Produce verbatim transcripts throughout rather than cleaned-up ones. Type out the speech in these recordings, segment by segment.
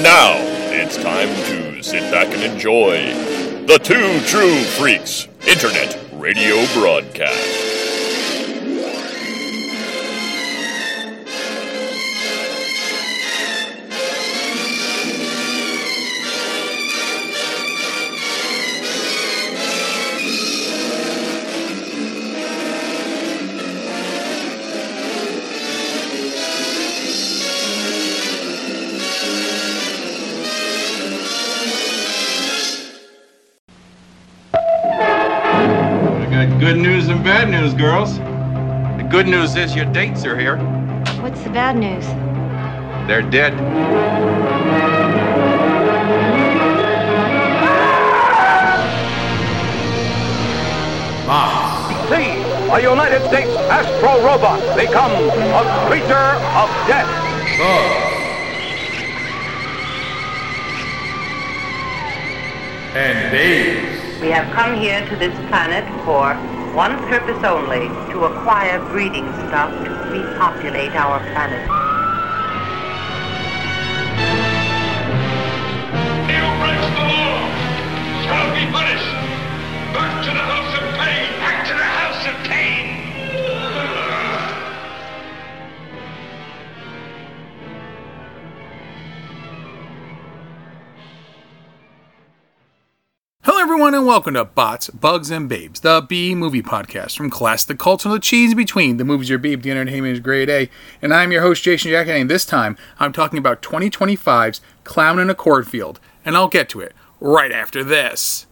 And now, it's time to sit back and enjoy the Two True Freaks Internet Radio Broadcast. Good news and bad news, girls. The good news is your dates are here. What's the bad news? They're dead. Ah. See, a United States Astro Robot become a creature of death. Oh. And babes. We have come here to this planet for one purpose only, to acquire breeding stock to repopulate our planet. He who breaks the law shall be punished. Back to the house of pain. Back to the house of pain. Hello everyone and welcome to Bots, Bugs, and Babes, the B-Movie Podcast. From class to cult and the cheese in between, the movies are beep, the entertainment is grade A, and I'm your host Jason Jackson, and this time I'm talking about twenty twenty-five's Clown in a Cornfield, and I'll get to it right after this.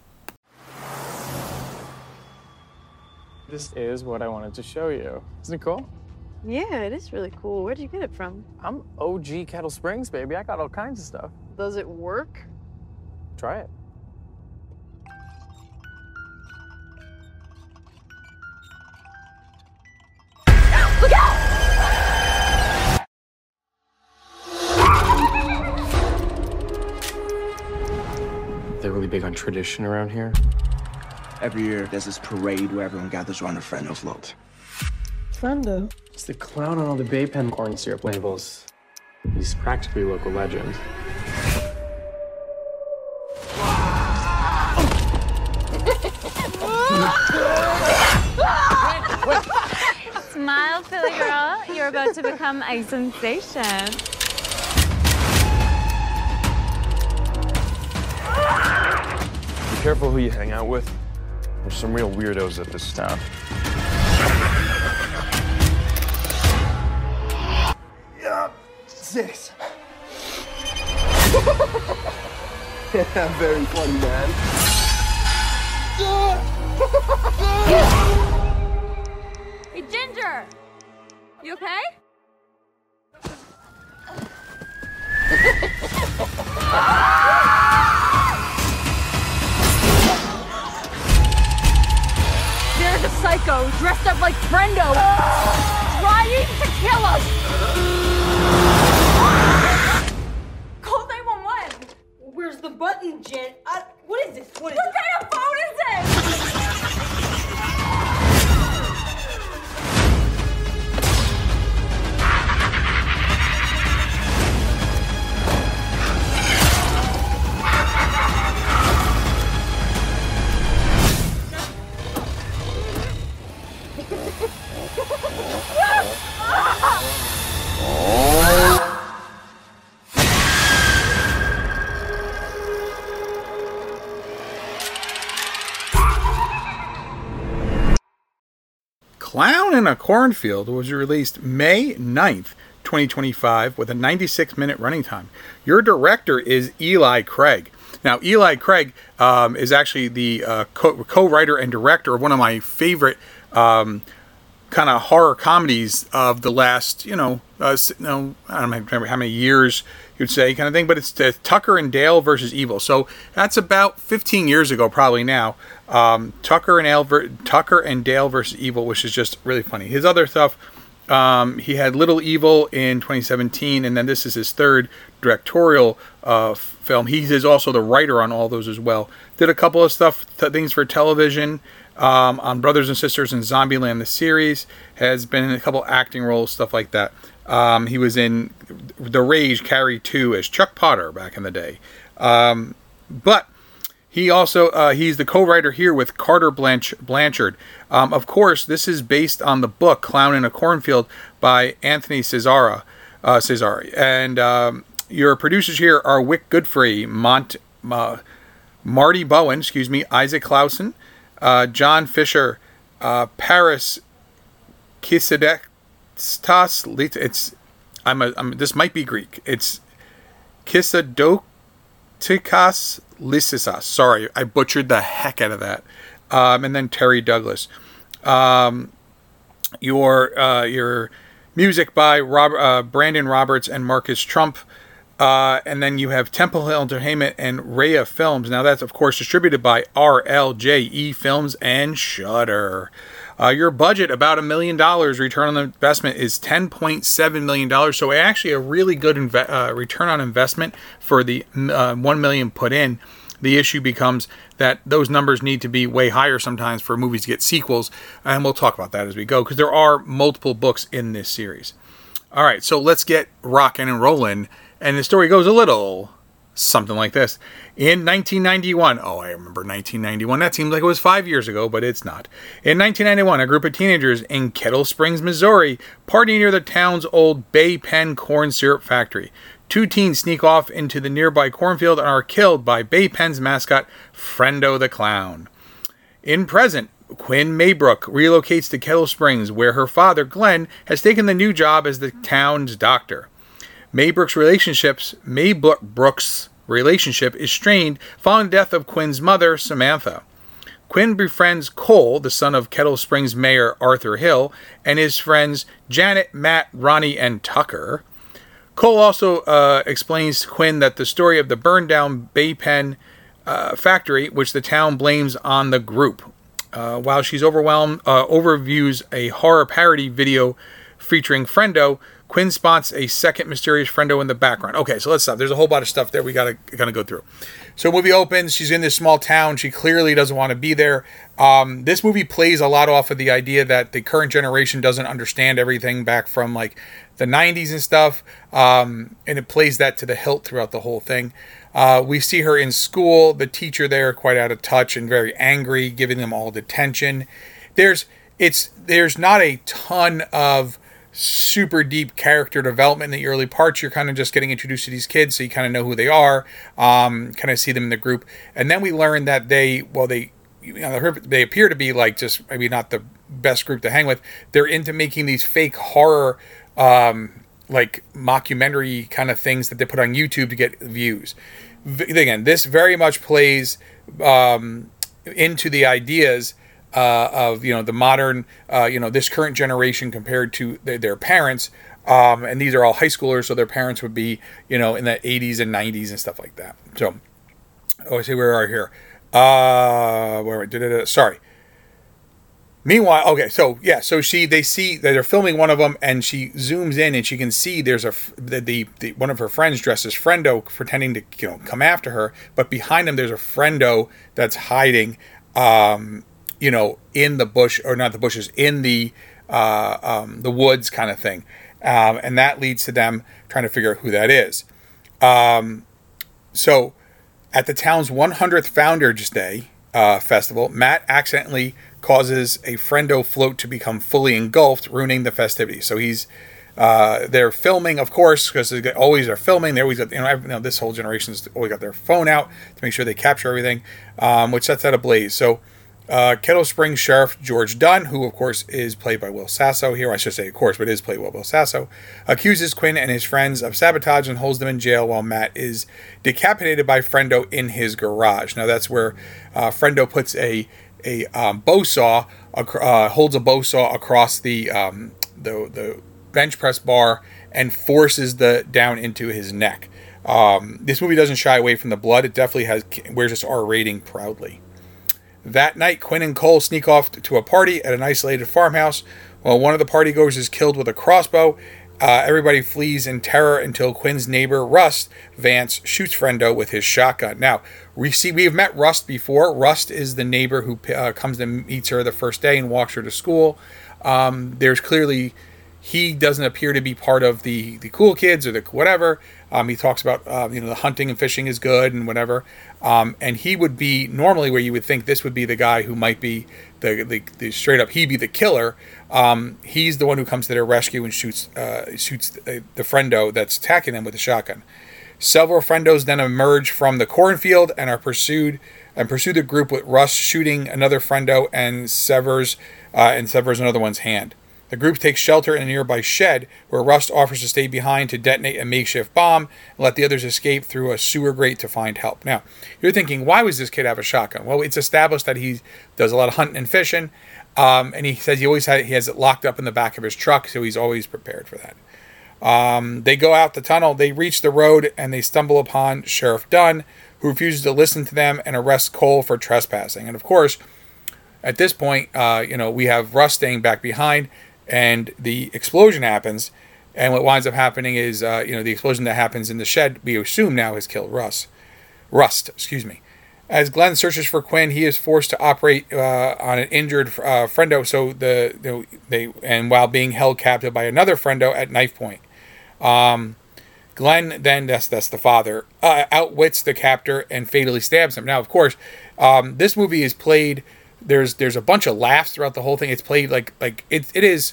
This is what I wanted to show you. Isn't it cool? Yeah, it is really cool. Where'd you get it from? I'm O G Kettle Springs, baby. I got all kinds of stuff. Does it work? Try it. Look out! They're really big on tradition around here. Every year, there's this parade where everyone gathers around a Friendo float. Friendo? It's the clown on all the Bay Pen corn syrup labels. He's practically a local legend. Smile, Philly girl. You're about to become a sensation. Be careful who you hang out with. There's some real weirdos at this town. Yeah, six. Yeah, very funny, man. Hey, Ginger! You okay? There's a psycho dressed up like Friendo, trying to kill us! Call nine one one! Where's the button, Jen? Uh, what is this? What is What kind of phone is this? Clown in a Cornfield was released May ninth, twenty twenty-five, with a ninety-six minute running time. Your director is Eli Craig. Now, Eli Craig um, is actually the uh, co- co-writer and director of one of my favorite um, kind of horror comedies of the last, you know, uh, no, I don't remember how many years you'd say, kind of thing, but it's uh, Tucker and Dale versus Evil. So that's about fifteen years ago, probably now. Um, Tucker and Dale, ver- Tucker and Dale versus Evil, which is just really funny. His other stuff, um, he had Little Evil in twenty seventeen, and then this is his third directorial uh, film. He is also the writer on all those as well. Did a couple of stuff, th- things for television. Um, on Brothers and Sisters and Zombieland, the series, has been in a couple acting roles, stuff like that. Um, he was in The Rage Carrie two as Chuck Potter back in the day. Um, but he also, uh, he's the co-writer here with Carter Blanch- Blanchard. Um, of course, this is based on the book Clown in a Cornfield by Anthony Cesara, uh, Cesari. And um, your producers here are Wick Godfrey, Mont, uh, Marty Bowen, excuse me, Isaac Clausen, uh, John Fisher, uh, Paris Kisidek, It's I'm a I'm, this might be Greek. It's Kisadotikas Lysisas. Sorry, I butchered the heck out of that. Um, and then Terry Douglas. Um, your uh, your music by Rob, uh, Brandon Roberts and Marcus Trump. Uh, and then you have Temple Hill Entertainment and Rhea Films. Now that's of course distributed by R L J E Films and Shudder. Uh, your budget, about a million dollars. Return on the investment is ten point seven million dollars. So actually a really good inve- uh, return on investment for the uh, one million dollars put in. The issue becomes that those numbers need to be way higher sometimes for movies to get sequels. And we'll talk about that as we go, because there are multiple books in this series. All right, so let's get rocking and rolling. And the story goes a little something like this. In nineteen ninety-one, oh, I remember nineteen ninety-one. That seems like it was five years ago, but it's not. In nineteen ninety-one, a group of teenagers in Kettle Springs, Missouri, party near the town's old Bay Pen corn syrup factory. Two teens sneak off into the nearby cornfield and are killed by Bay Pen's mascot, Frendo the Clown. In present, Quinn Maybrook relocates to Kettle Springs, where her father, Glenn, has taken the new job as the town's doctor. Maybrook's relationships, Maybrook's relationship is strained following the death of Quinn's mother, Samantha. Quinn befriends Cole, the son of Kettle Springs Mayor Arthur Hill, and his friends Janet, Matt, Ronnie, and Tucker. Cole also uh, explains to Quinn that the story of the burned-down Bay Pen uh, factory, which the town blames on the group. Uh, while she's overwhelmed, uh, overviews a horror parody video featuring Frendo, Quinn spots a second mysterious Frendo in the background. Okay, so let's stop. There's a whole bunch of stuff there we gotta kind of go through. So movie opens. She's in this small town. She clearly doesn't want to be there. Um, this movie plays a lot off of the idea that the current generation doesn't understand everything back from like the nineties and stuff, um, and it plays that to the hilt throughout the whole thing. Uh, we see her in school. The teacher there quite out of touch and very angry, giving them all detention. There's it's there's not a ton of super deep character development in the early parts. You're kind of just getting introduced to these kids, so you kind of know who they are, um, kind of see them in the group, and then we learn that they, well, they, you know, they appear to be like just maybe not the best group to hang with. They're into making these fake horror, um, like mockumentary kind of things that they put on YouTube to get views. V- again, this very much plays um, into the ideas Uh, of, you know, the modern, uh, you know, this current generation compared to their, their parents. Um, and these are all high schoolers, so their parents would be, you know, in the eighties and nineties and stuff like that. So, oh, I see where we are here. Uh, where did it? Sorry. Meanwhile, okay, so yeah, so she, they see that they're filming one of them, and she zooms in, and she can see there's a the, the, the one of her friends dressed as Frendo, pretending to, you know, come after her, but behind him there's a Frendo that's hiding. Um, you know, in the bush, or not the bushes, in the uh, um, the woods kind of thing. Um, and that leads to them trying to figure out who that is. Um, so, at the town's one hundredth Founders Day uh, festival, Matt accidentally causes a Frendo float to become fully engulfed, ruining the festivities. So he's, uh, they're filming, of course, because they always are filming. They always got, you know, you know, this whole generation's always got their phone out to make sure they capture everything, um, which sets that ablaze. So, Uh, Kettle Springs Sheriff George Dunn, who of course is played by Will Sasso here, I should say of course, but is played by Will Sasso, accuses Quinn and his friends of sabotage and holds them in jail while Matt is decapitated by Frendo in his garage. Now that's where uh, Frendo puts a a um, bow saw, uh, holds a bow saw across the um, the the bench press bar and forces the down into his neck. Um, this movie doesn't shy away from the blood. It definitely has wears its R rating proudly. That night, Quinn and Cole sneak off to a party at an isolated farmhouse. While one of the partygoers is killed with a crossbow, uh, everybody flees in terror until Quinn's neighbor, Rust Vance, shoots Frendo with his shotgun. Now, we see we have met Rust before. Rust is the neighbor who uh, comes and meets her the first day and walks her to school. Um, there's clearly, he doesn't appear to be part of the, the cool kids or the whatever. Um, he talks about, uh, you know, the hunting and fishing is good and whatever. Um, and he would be normally where you would think this would be the guy who might be the, the, the straight up, he'd be the killer. Um, he's the one who comes to their rescue and shoots, uh, shoots the, the friendo that's attacking them with a shotgun. Several friendos then emerge from the cornfield and are pursued and pursue the group, with Russ shooting another friendo and severs, uh, and severs another one's hand. The group takes shelter in a nearby shed, where Rust offers to stay behind to detonate a makeshift bomb and let the others escape through a sewer grate to find help. Now, you're thinking, why was this kid have a shotgun? Well, it's established that he does a lot of hunting and fishing, um, and he says he always had, he has it locked up in the back of his truck, so he's always prepared for that. Um, they go out the tunnel, they reach the road, and they stumble upon Sheriff Dunn, who refuses to listen to them and arrests Cole for trespassing. And of course, at this point, uh, you know, we have Russ staying back behind, and the explosion happens, and what winds up happening is, uh, you know, the explosion that happens in the shed, we assume now has killed Russ. Rust, excuse me. As Glenn searches for Quinn, he is forced to operate uh, on an injured uh, friendo, so the, the they and while being held captive by another friendo at knife point. Um, Glenn then, that's that's the father, uh, outwits the captor and fatally stabs him. Now, of course, um, this movie is played. There's there's a bunch of laughs throughout the whole thing. It's played like like it it is.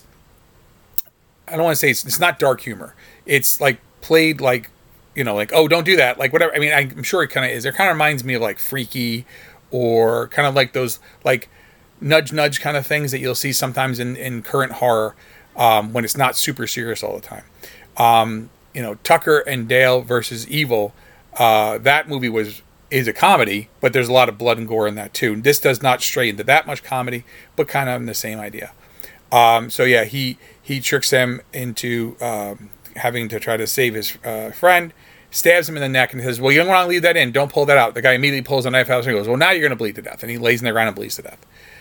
I don't want to say it's it's not dark humor. It's like played like, you know, like, oh, don't do that, like whatever. I mean, I'm sure it kind of is. It kind of reminds me of like Freaky, or kind of like those like nudge nudge kind of things that you'll see sometimes in in current horror, um, when it's not super serious all the time. Um, you know, Tucker and Dale versus Evil. Uh, that movie was. is a comedy, but there's a lot of blood and gore in that too. This does not stray into that much comedy, but kind of in the same idea. Um, so yeah, he he tricks them into um, having to try to save his uh, friend, stabs him in the neck, and says, "Well, you don't want to leave that in. Don't pull that out." The guy immediately pulls a knife out and goes, "Well, now you're going to bleed to death." And he lays in the ground and bleeds to death.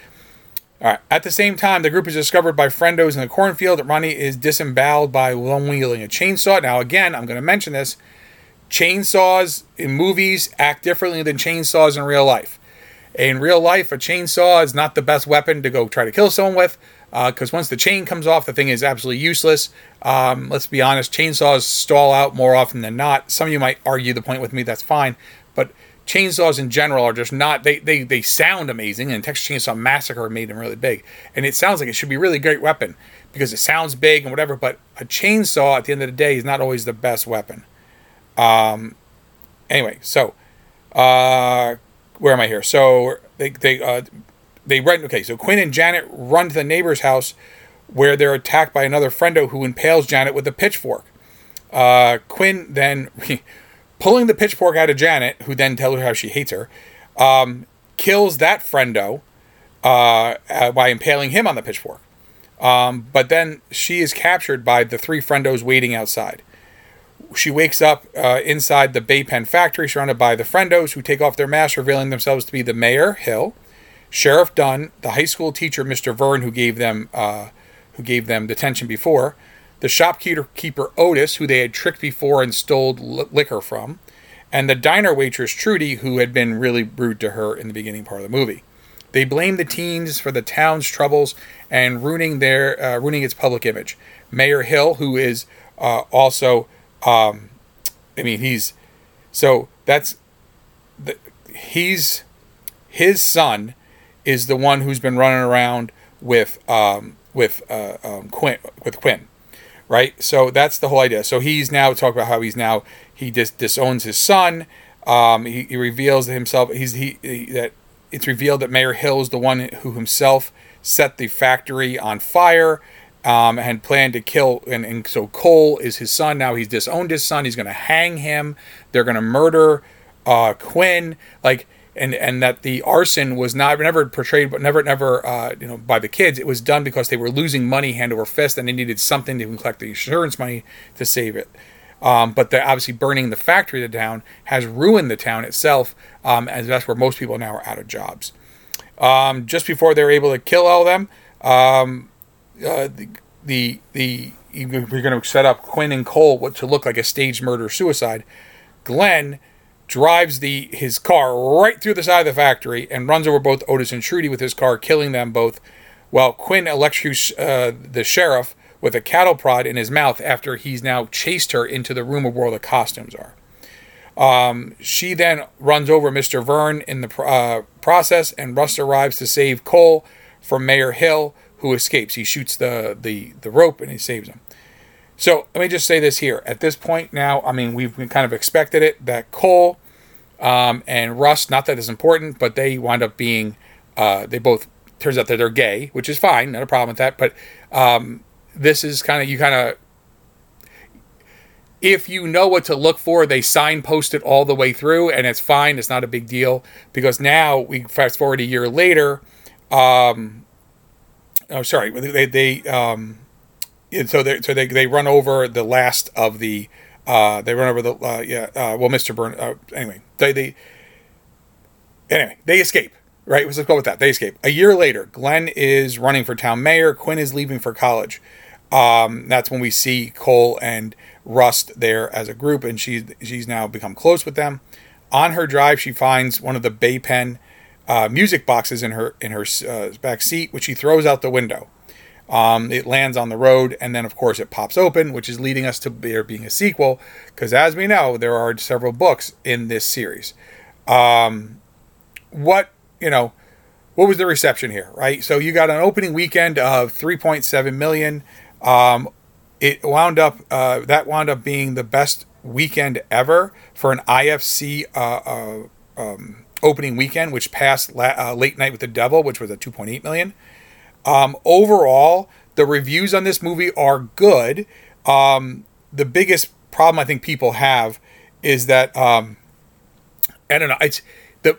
All right. At the same time, the group is discovered by friendos in the cornfield. Ronnie is disemboweled by one wielding a chainsaw. Now, again, I'm going to mention this. Chainsaws in movies act differently than chainsaws in real life. In real life, a chainsaw is not the best weapon to go try to kill someone with, because uh, once the chain comes off, the thing is absolutely useless. Um, let's be honest, chainsaws stall out more often than not. Some of you might argue the point with me, that's fine, but chainsaws in general are just not, they they, they sound amazing, and Texas Chainsaw Massacre made them really big, and it sounds like it should be a really great weapon, because it sounds big and whatever, but a chainsaw, at the end of the day, is not always the best weapon. Um, anyway, so, uh, where am I here? So they, they, uh, they run, okay, so Quinn and Janet run to the neighbor's house, where they're attacked by another friendo who impales Janet with a pitchfork. Uh, Quinn then, pulling the pitchfork out of Janet, who then tells her how she hates her, um, kills that friendo, uh, uh, by impaling him on the pitchfork. Um, but then she is captured by the three friendos waiting outside. She wakes up uh, inside the Bay Pen factory, surrounded by the friendos, who take off their masks, revealing themselves to be the mayor, Hill, Sheriff Dunn, the high school teacher, Mister Vern, who gave them uh, who gave them detention before, the shopkeeper keeper Otis, who they had tricked before and stole li- liquor from, and the diner waitress Trudy, who had been really rude to her in the beginning part of the movie. They blame the teens for the town's troubles and ruining their uh, ruining its public image. Mayor Hill, who is uh, also Um, I mean, he's, so that's, the, he's, his son is the one who's been running around with, um, with, uh, um, Quinn, with Quinn, right? So that's the whole idea. So he's now talking about how he's now, he just disowns his son. Um, he, he reveals to himself, he's, he, he, that it's revealed that Mayor Hill is the one who himself set the factory on fire. Um, and planned to kill, and, and so Cole is his son. Now he's disowned his son. He's going to hang him. They're going to murder uh, Quinn. Like, and and that the arson was not never portrayed, but never never uh, you know by the kids. It was done because they were losing money hand over fist, and they needed something to collect the insurance money to save it. Um, but the, obviously burning the factory down has ruined the town itself, um, and that's where most people now are out of jobs. Um, just before they're able to kill all of them. Um, Uh, the, the the we're going to set up Quinn and Cole what to look like a staged murder suicide. Glenn drives the his car right through the side of the factory and runs over both Otis and Trudy with his car, killing them both. While Quinn electrocutes uh, the sheriff with a cattle prod in his mouth after he's now chased her into the room where all the costumes are. Um, she then runs over Mister Verne in the uh, process, and Rust arrives to save Cole from Mayor Hill, who escapes. He shoots the, the, the rope and he saves him. So let me just say this here. At this point now, I mean, we've kind of expected it, that Cole um, and Rust, not that it's important, but they wind up being, uh, they both, turns out that they're gay, which is fine, not a problem with that, but um, this is kind of, you kind of, if you know what to look for, they signpost it all the way through, and it's fine. It's not a big deal, because now we fast forward a year later. Um, oh, sorry. They they um, so they so they they run over the last of the. Uh, they run over the uh, yeah. Uh, well, Mister Burn. Uh, anyway, they they. Anyway, they escape. Right. Let's go with that. They escape. A year later, Glenn is running for town mayor. Quinn is leaving for college. Um, that's when we see Cole and Rust there as a group, and she's she's now become close with them. On her drive, she finds one of the Bay Pen uh, music boxes in her in her uh, back seat, which she throws out the window. Um, it lands on the road, and then of course it pops open, which is leading us to there being a sequel, because as we know, there are several books in this series. Um, what you know, what was the reception here, right? So you got an opening weekend of three point seven million. Um, it wound up, uh, that wound up being the best weekend ever for an I F C uh, uh, um, opening weekend, which passed la- uh, Late Night with the Devil, which was at two point eight million. Um, overall, the reviews on this movie are good. Um, the biggest problem I think people have is that, um, I don't know, it's the,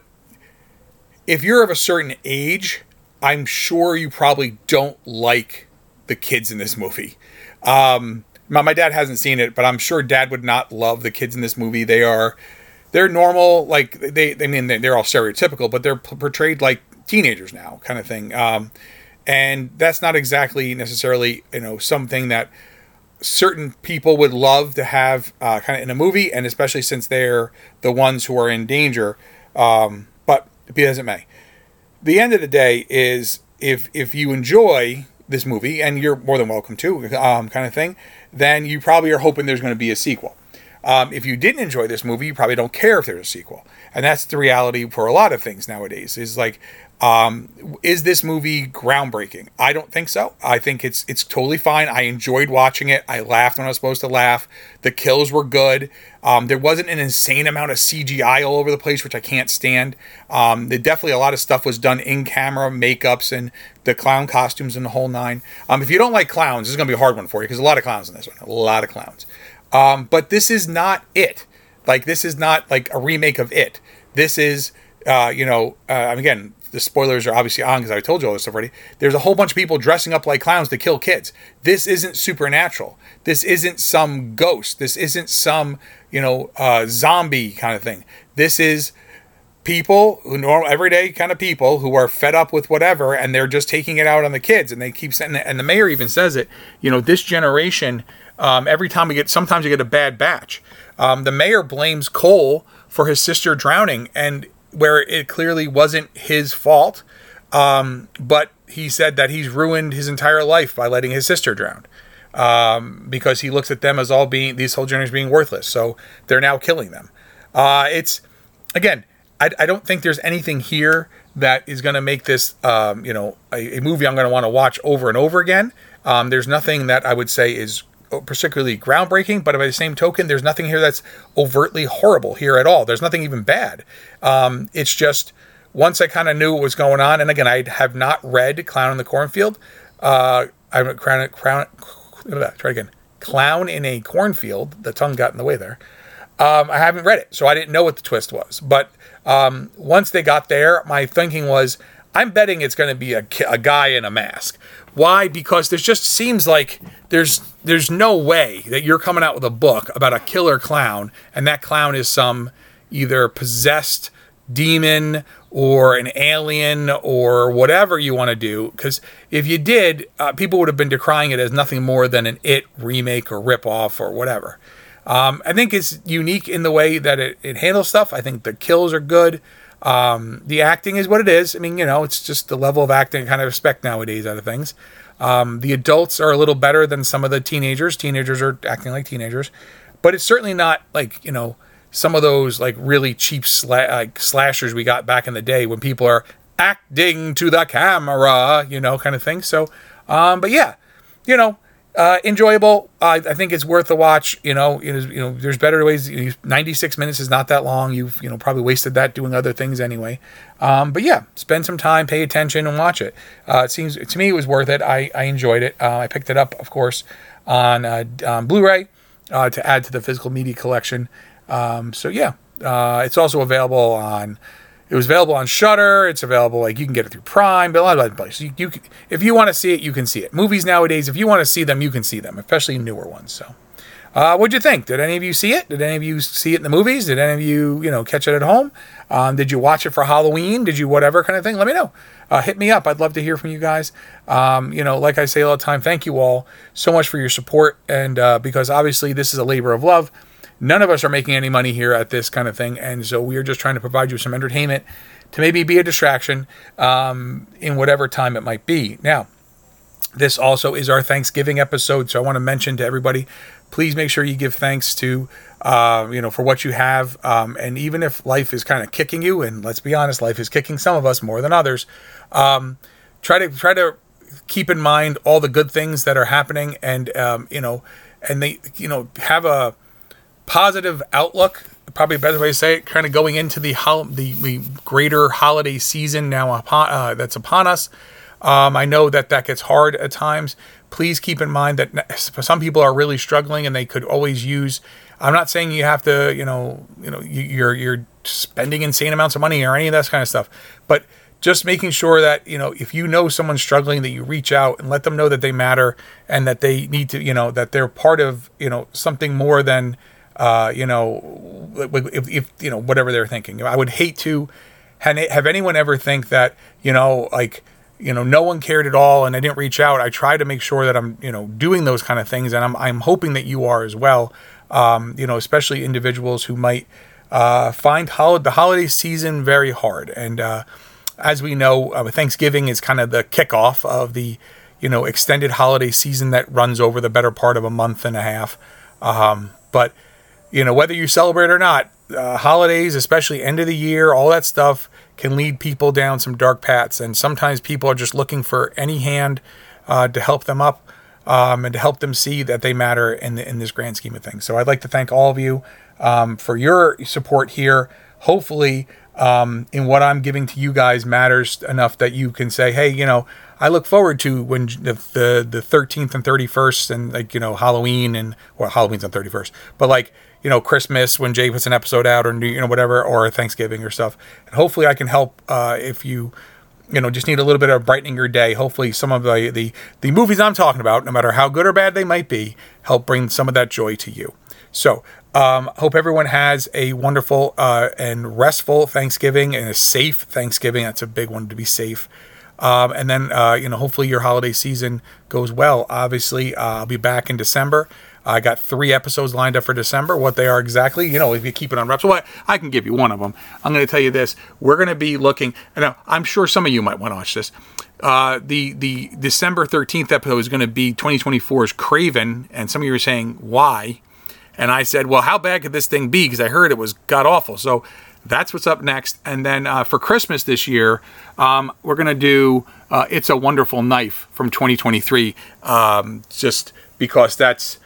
if you're of a certain age, I'm sure you probably don't like the kids in this movie. Um, my, my dad hasn't seen it, but I'm sure Dad would not love the kids in this movie. They are, they're normal, like they, I mean, they're all stereotypical, but they're portrayed like teenagers now, kind of thing. Um, and that's not exactly necessarily, you know, something that certain people would love to have uh, kind of in a movie, and especially since they're the ones who are in danger. Um, but be as it may, the end of the day is if if you enjoy this movie, and you're more than welcome to, um, kind of thing, then you probably are hoping there's going to be a sequel. Um, if you didn't enjoy this movie, you probably don't care if there's a sequel. And that's the reality for a lot of things nowadays, is like, um, is this movie groundbreaking? I don't think so. I think it's it's totally fine. I enjoyed watching it. I laughed when I was supposed to laugh. The kills were good. Um, there wasn't an insane amount of C G I all over the place, which I can't stand. Um, there definitely a lot of stuff was done in camera, makeups, and the clown costumes and the whole nine. Um, if you don't like clowns, this is going to be a hard one for you, because a lot of clowns in this one. A lot of clowns. Um, but this is not it. Like, this is not like a remake of it. This is, uh, you know, uh, again, the spoilers are obviously on because I told you all this stuff already. There's a whole bunch of people dressing up like clowns to kill kids. This isn't supernatural. This isn't some ghost. This isn't some, you know, uh, zombie kind of thing. This is people who normal, everyday kind of people who are fed up with whatever, and they're just taking it out on the kids. And they keep saying, and the mayor even says it, you know, this generation, um, every time we get, sometimes you get a bad batch. Um, the mayor blames Cole for his sister drowning, and where it clearly wasn't his fault. Um, but he said that he's ruined his entire life by letting his sister drown. Um, because he looks at them as all being, these whole generation being worthless. So they're now killing them. Uh, it's, again, I, I don't think there's anything here that is going to make this, um, you know, a, a movie I'm going to want to watch over and over again. Um, there's nothing that I would say is particularly groundbreaking, but by the same token, there's nothing here that's overtly horrible here at all. There's nothing even bad. Um, it's just, once I kind of knew what was going on, and again, I have not read Clown in the Cornfield. Uh, I'm crown, crown, try again. Clown in a Cornfield. The tongue got in the way there. Um, I haven't read it, so I didn't know what the twist was. But um, once they got there, my thinking was, I'm betting it's going to be a, a guy in a mask. Why? Because there just seems like there's there's no way that you're coming out with a book about a killer clown, and that clown is some either possessed demon or an alien or whatever you want to do. Because if you did, uh, people would have been decrying it as nothing more than an It remake or ripoff or whatever. Um, I think it's unique in the way that it, it handles stuff. I think the kills are good. Um, the acting is what it is. I mean, you know, it's just the level of acting I kind of expect nowadays out of things. Um, the adults are a little better than some of the teenagers. Teenagers are acting like teenagers, but it's certainly not like, you know, some of those like really cheap sla- like slashers we got back in the day when people are acting to the camera, you know, kind of thing. So, um, but yeah, you know, uh, enjoyable. Uh, I think it's worth a watch. You know, it is, you know, there's better ways. You know, ninety-six minutes is not that long. You've, you know, probably wasted that doing other things anyway. Um, but yeah, spend some time, pay attention, and watch it. Uh, it seems to me it was worth it. I, I enjoyed it. Uh, I picked it up, of course, on, uh, on Blu-ray uh, to add to the physical media collection. Um, so yeah, uh, it's also available on. It was available on Shudder. It's available, like, you can get it through Prime, but a lot of other places. You, you can, if you want to see it, you can see it. Movies nowadays, if you want to see them, you can see them, especially newer ones. So, uh, what'd you think? Did any of you see it? Did any of you see it in the movies? Did any of you, you know, catch it at home? Um, did you watch it for Halloween? Did you whatever kind of thing? Let me know. Uh, hit me up. I'd love to hear from you guys. Um, you know, like I say all the time, thank you all so much for your support. And uh, because obviously this is a labor of love. None of us are making any money here at this kind of thing, and so we are just trying to provide you some entertainment to maybe be a distraction um, in whatever time it might be. Now, this also is our Thanksgiving episode, so I want to mention to everybody, please make sure you give thanks to, uh, you know, for what you have, um, and even if life is kind of kicking you, and let's be honest, life is kicking some of us more than others, um, try to try to keep in mind all the good things that are happening, and um, you know, and they, you know, have a positive outlook, probably a better way to say it, kind of going into the hol- the, the greater holiday season now upon, uh, that's upon us. Um, I know that that gets hard at times. Please keep in mind that some people are really struggling and they could always use, I'm not saying you have to, you know, you know, you, you're, you're spending insane amounts of money or any of that kind of stuff, but just making sure that, you know, if you know someone's struggling, that you reach out and let them know that they matter and that they need to, you know, that they're part of, you know, something more than, Uh, you know, if, if, you know, whatever they're thinking. I would hate to have anyone ever think that, you know, like, you know, no one cared at all and I didn't reach out. I try to make sure that I'm, you know, doing those kind of things, and I'm, I'm hoping that you are as well. Um, you know, especially individuals who might uh, find hol- the holiday season very hard. And uh, as we know, uh, Thanksgiving is kind of the kickoff of the, you know, extended holiday season that runs over the better part of a month and a half. Um, but You know, whether you celebrate or not, uh, holidays, especially end of the year, all that stuff can lead people down some dark paths. And sometimes people are just looking for any hand uh, to help them up um, and to help them see that they matter in, the, in this grand scheme of things. So I'd like to thank all of you um, for your support here. Hopefully, um, in what I'm giving to you guys matters enough that you can say, hey, you know, I look forward to when the the, the thirteenth and thirty-first and, like, you know, Halloween and, well, Halloween's on thirty-first, but like, you know, Christmas when Jay puts an episode out, or, you know, whatever, or Thanksgiving or stuff. And hopefully I can help uh, if you, you know, just need a little bit of brightening your day. Hopefully some of the, the, the movies I'm talking about, no matter how good or bad they might be, help bring some of that joy to you. So, um, hope everyone has a wonderful uh, and restful Thanksgiving and a safe Thanksgiving. That's a big one, to be safe. Um, and then, uh, you know, hopefully your holiday season goes well. Obviously, uh, I'll be back in December. I got three episodes lined up for December. What they are exactly, you know, if you keep it on reps, well, I can give you one of them. I'm going to tell you this. We're going to be looking, and now I'm sure some of you might want to watch this. Uh, the the December thirteenth episode is going to be twenty twenty-four's Craven, and some of you are saying, why? And I said, well, how bad could this thing be? Because I heard it was god-awful. So that's what's up next. And then uh, for Christmas this year, um, we're going to do uh, It's a Wonderful Knife from twenty twenty-three, um, just because that's,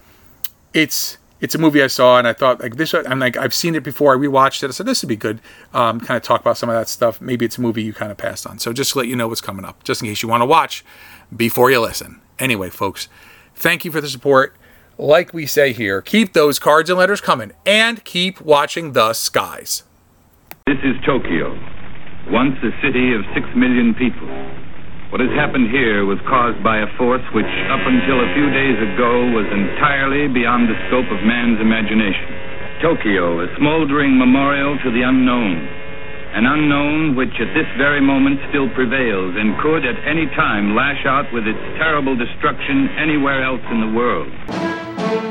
it's it's a movie I saw and I thought, like, this, I'm like, I've seen it before. I rewatched it. I said, this would be good. Um, kind of talk about some of that stuff. Maybe it's a movie you kind of passed on. So just to let you know what's coming up, just in case you want to watch before you listen. Anyway, folks, thank you for the support. Like we say here, keep those cards and letters coming and keep watching the skies. This is Tokyo, once a city of six million people. What has happened here was caused by a force which, up until a few days ago, was entirely beyond the scope of man's imagination. Tokyo, a smoldering memorial to the unknown. An unknown which at this very moment still prevails and could at any time lash out with its terrible destruction anywhere else in the world.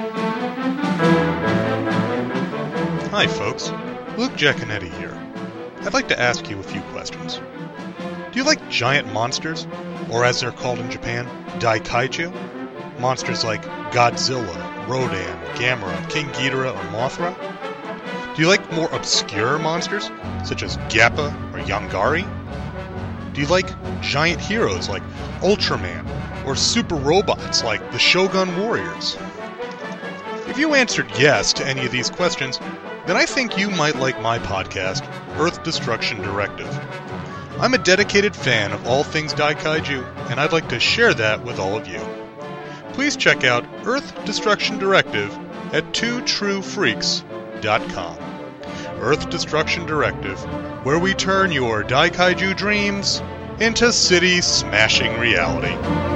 Hi folks, Luke Giaconetti here. I'd like to ask you a few questions. Do you like giant monsters, or as they're called in Japan, Daikaiju? Monsters like Godzilla, Rodan, Gamera, King Ghidorah, or Mothra? Do you like more obscure monsters, such as Gappa or Yongari? Do you like giant heroes like Ultraman, or super robots like the Shogun Warriors? If you answered yes to any of these questions, then I think you might like my podcast, Earth Destruction Directive. I'm a dedicated fan of all things Daikaiju, and I'd like to share that with all of you. Please check out Earth Destruction Directive at two true freaks dot com. Earth Destruction Directive, where we turn your Daikaiju dreams into city-smashing reality.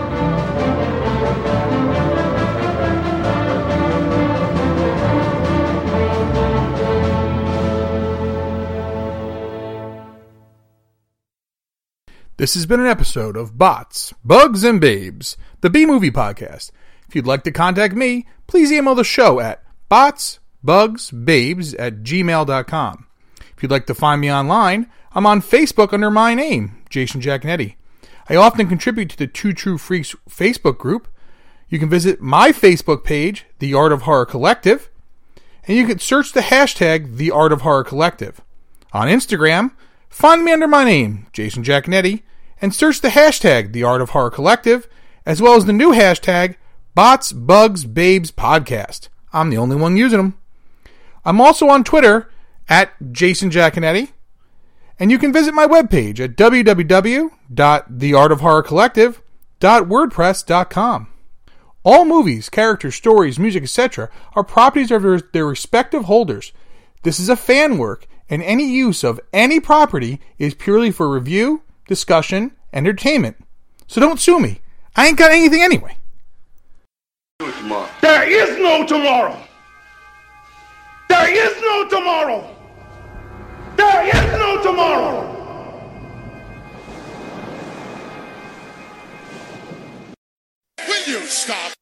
This has been an episode of Bots, Bugs, and Babes, the B-Movie Podcast. If you'd like to contact me, please email the show at botsbugsbabes at gmail dot com. If you'd like to find me online, I'm on Facebook under my name, Jason Giaconetti. I often contribute to the Two True Freaks Facebook group. You can visit my Facebook page, The Art of Horror Collective, and you can search the hashtag The Art of Horror Collective. On Instagram, find me under my name, Jason Giaconetti, and search the hashtag The Art of Horror Collective, as well as the new hashtag Bots, Bugs, Babes Podcast. I'm the only one using them. I'm also on Twitter at Jason Giaconetti, and you can visit my webpage at w w w dot the art of horror collective dot wordpress dot com. All movies, characters, stories, music, et cetera are properties of their, their respective holders. This is a fan work, and any use of any property is purely for review, discussion, and entertainment. So don't sue me. I ain't got anything anyway. There is no tomorrow. There is no tomorrow. There is no tomorrow. Will you stop?